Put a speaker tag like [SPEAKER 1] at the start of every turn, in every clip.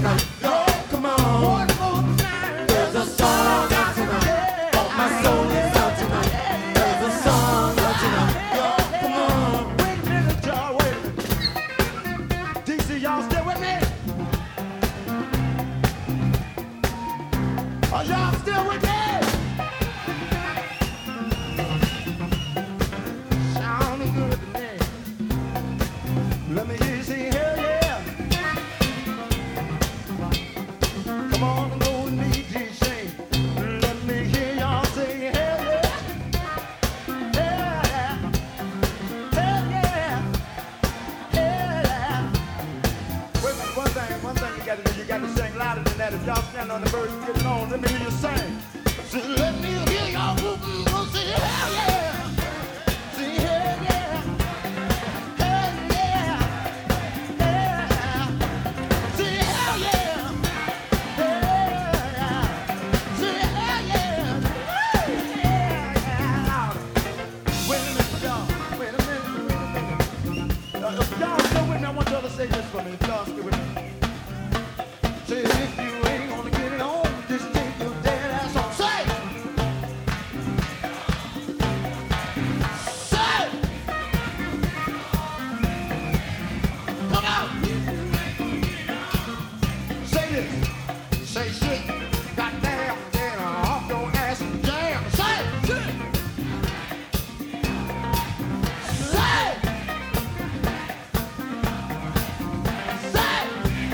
[SPEAKER 1] tonight. Come on. One more time. There's a song out tonight. Oh, my soul is out tonight. There's a song out tonight. Come on.
[SPEAKER 2] Wait a minute, y'all, wait a minute. DC, y'all still with me? Are y'all still with me? Sounding good to me. Let me hear you say hell yeah. Come on and go with me, DJ. Let me hear y'all say hell yeah. Yeah. Hell yeah. Yeah. Wait a minute, one thing you gotta do, you gotta sing louder than that. If y'all stand on the verse and get it on, let me hear you sing. So let me hear y'all go say hell yeah. Say hell yeah. Hell yeah. Yeah. Say hell yeah. Yeah. Say hell yeah. Yeah. Wait a minute, y'all. Wait a minute. If y'all still with me, I want y'all to say this for me. If y'all still with me. Say if you ain't gonna get it on, just take your dead ass on. Say! Say! Come on! Say this. Say shit. Goddamn, get off your ass and jam. Say! Shit! Say! Say!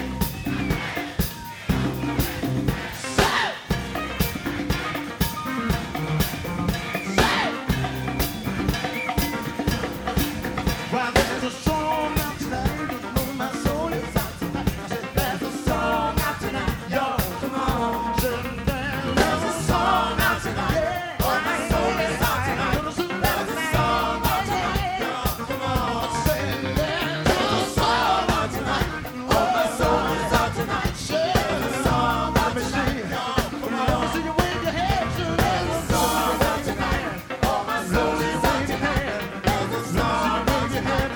[SPEAKER 2] Well, there's a song out tonight, know my soul is out tonight. I said, there's a song out tonight, yo, come on. Said, there's a song out tonight, oh, my soul is out tonight. There's a song out tonight, yo, come on. Said, there's a song out tonight, oh, my soul is out tonight. There's a song out tonight, yo, come on. See you wave your head, so there's a song out tonight, oh, my soul is out tonight. There's a song out tonight.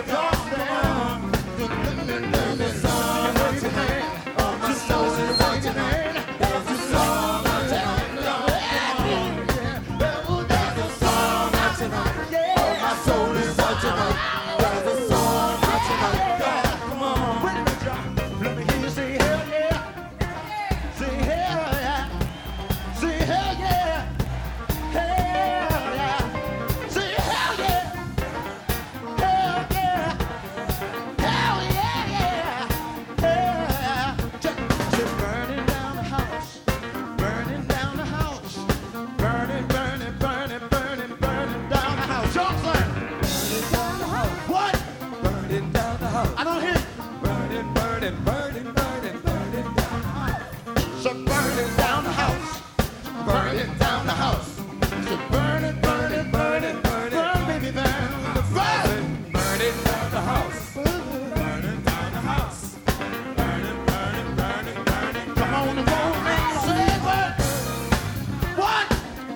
[SPEAKER 2] I don't hear burning, burning, burning, burning, burning down the house. So burning down the house, burning down the house. So burning, burning, burning, burning, burn, baby, burn, the fire. Burning down the house, burning down the house, burning, burning, burning, burning. Come on and go, man, say what?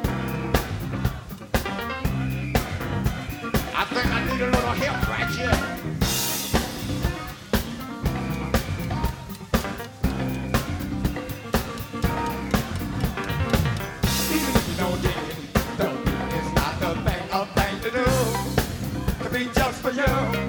[SPEAKER 2] I think I need a little help right here. Just for you.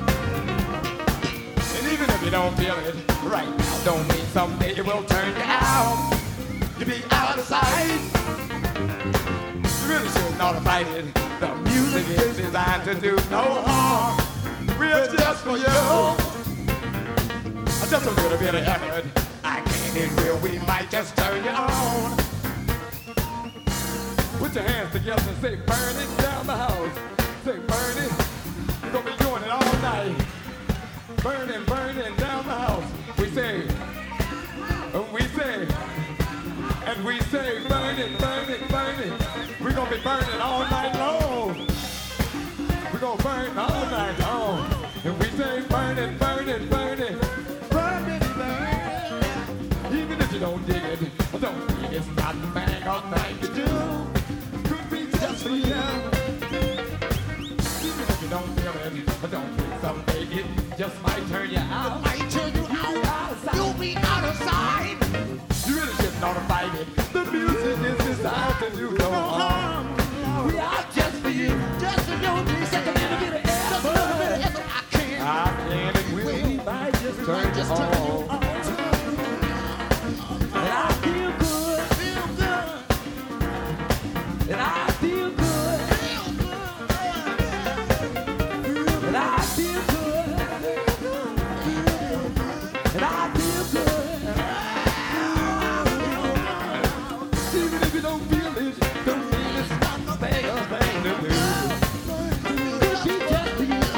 [SPEAKER 2] And even if you don't feel it right now, don't mean someday it will turn you out. You'll be out of sight. You really should not have fight it. The music is designed to do no harm. We're just for you. Just a little bit of effort. I can't in real, we might just turn you on. Put your hands together and say, burn it down the house. Say, burn it. We're gonna be doing it all night. Burning, burning down the house. We say, burning, burning, burning. We're gonna be burning all night long. We're gonna burn all night long. And we say, burning, burning, burning. Burning, burning. Even if you don't dig it, don't dig it. It's not the thing or thing to do. Could be just for you. Even if you don't feel it, don't think someday it just might turn you out. It might turn you out. You'll be out of sight.
[SPEAKER 1] not to fight it. The music is designed to do no harm. We are just for you.
[SPEAKER 2] Just for you, please.
[SPEAKER 1] Just a little bit of effort.
[SPEAKER 2] Just a little bit of effort. I can.
[SPEAKER 1] I can and will. We might just turn you on. And I feel good.
[SPEAKER 2] Feel good.
[SPEAKER 1] And I feel good.
[SPEAKER 2] Feel good.
[SPEAKER 1] And I feel good. And I feel good. Even if you don't feel it, don't mean it's not a thing to do. Could be just for you.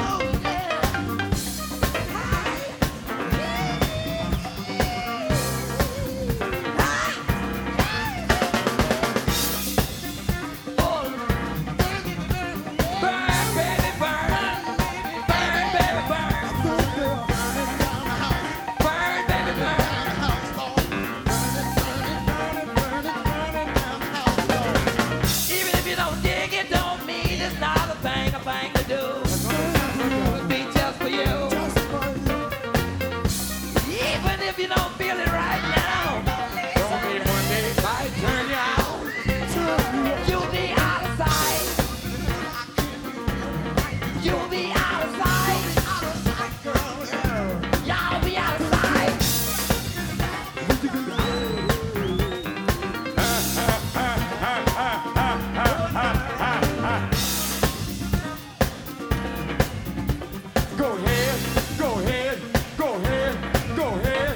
[SPEAKER 1] Burn, baby, burn. Burn, baby, burn. Burn, baby, burn. Even if you don't dig it, don't mean it's not a thing to do. Could be just for you. Even if you don't feel it right now, don't mean one day it might turn you out. You'll be out of sight. You'll be out of sight. Y'all be out of sight. Go ahead, go ahead, go ahead, go ahead.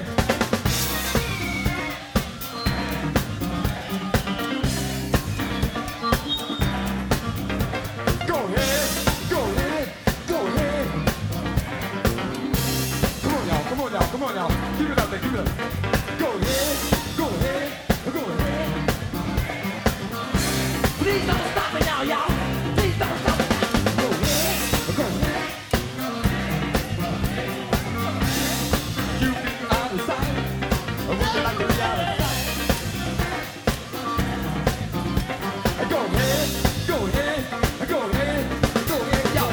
[SPEAKER 1] Go ahead, go ahead, go ahead. Come on, y'all, come on, y'all. Keep it up there, keep it up. Go ahead, go ahead, go ahead. Please don't stop it now, y'all. Please don't stop it. Go ahead, go ahead. You be out of sight. Would you like to be out of sight? Go ahead, go ahead, go ahead, go ahead, y'all.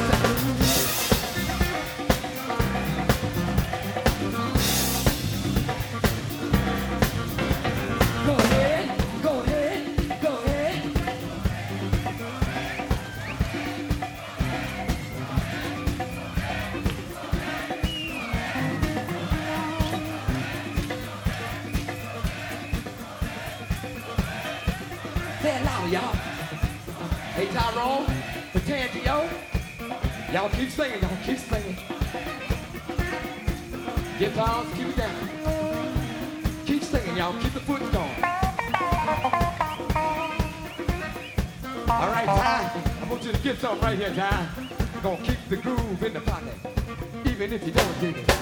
[SPEAKER 1] Go ahead, go ahead, go ahead. Say it loud, y'all. Hey, Tyrone, Tangio, y'all keep singing, y'all keep singing. Guitars, keep it down. Keep singing, y'all, keep the foot going. All right, Ty, I want you to get something right here, Ty. You're gonna keep the groove in the pocket, even if you don't dig it.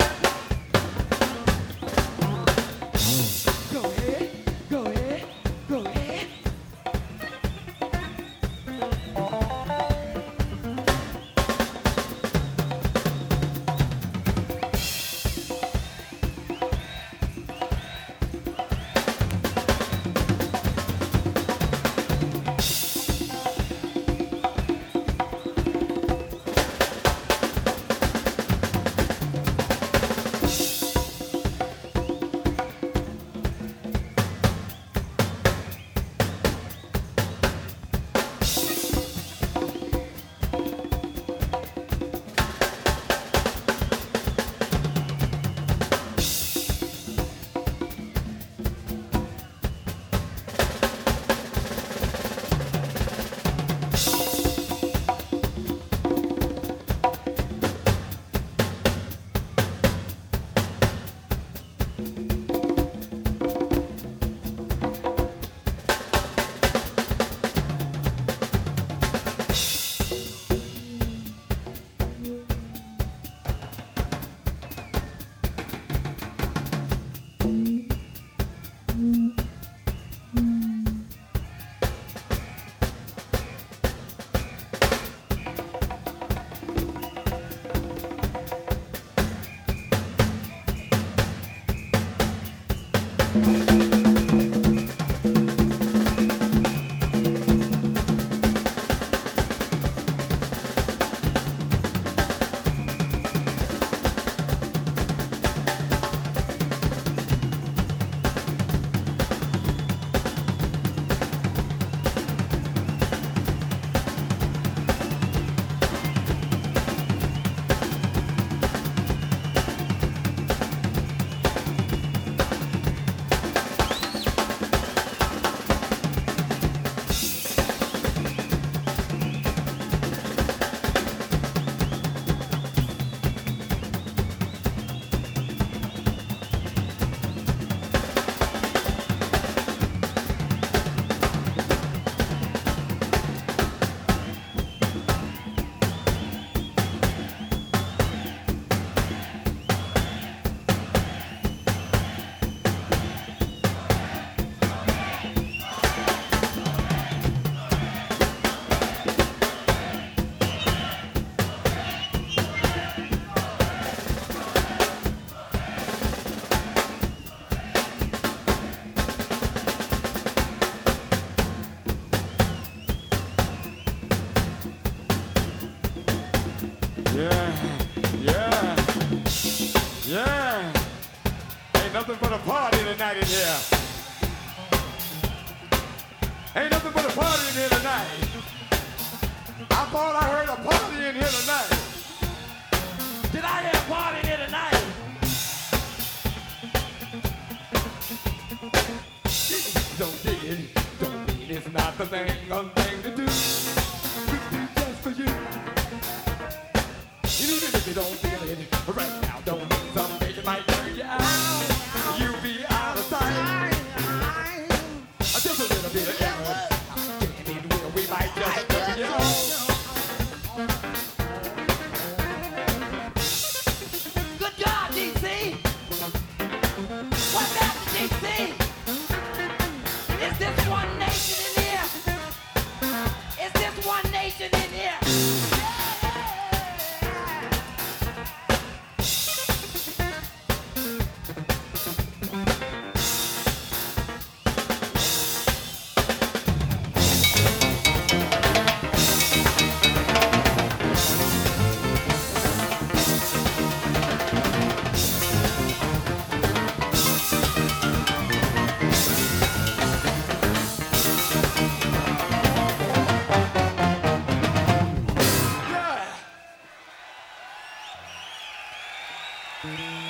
[SPEAKER 1] Go ahead, go ahead, go ahead. nothing but a party tonight in here. Ain't nothing but a party in here tonight. I thought I heard a party in here tonight. Did I hear a party in here tonight? Don't dig it, don't mean it's not the thing to do. Just for you. Even if you don't feel it right now, don't mean someday you might turn you out. You be out of sight. Just a little bit of error. Can't even will we might just turn you out.
[SPEAKER 3] Good job, DC. What's that, DC? Is this one nation in here? Is this one nation in here?
[SPEAKER 1] Yeah.